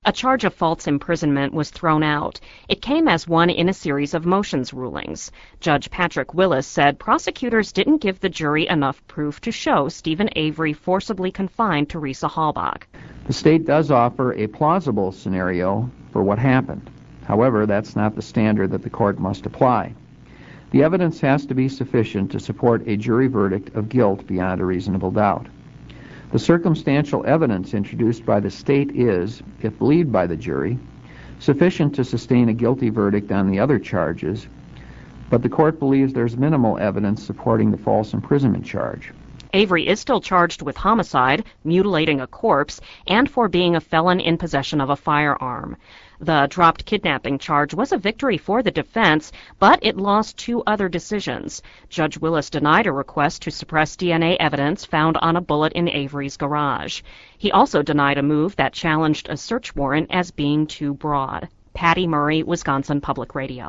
A charge of false imprisonment was thrown out. It came as one in a series of motions rulings. Judge Patrick Willis said prosecutors didn't give the jury enough proof to show Steven Avery forcibly confined Teresa Halbach. The state does offer a plausible scenario for what happened. However, that's not the standard that the court must apply. The evidence has to be sufficient to support a jury verdict of guilt beyond a reasonable doubt. The circumstantial evidence introduced by the state is, if believed by the jury, sufficient to sustain a guilty verdict on the other charges, but the court believes there's minimal evidence supporting the false imprisonment charge. Avery is still charged with homicide, mutilating a corpse, and for being a felon in possession of a firearm. The dropped kidnapping charge was a victory for the defense, but it lost 2 other decisions. Judge Willis denied a request to suppress DNA evidence found on a bullet in Avery's garage. He also denied a move that challenged a search warrant as being too broad. Patty Murray, Wisconsin Public Radio.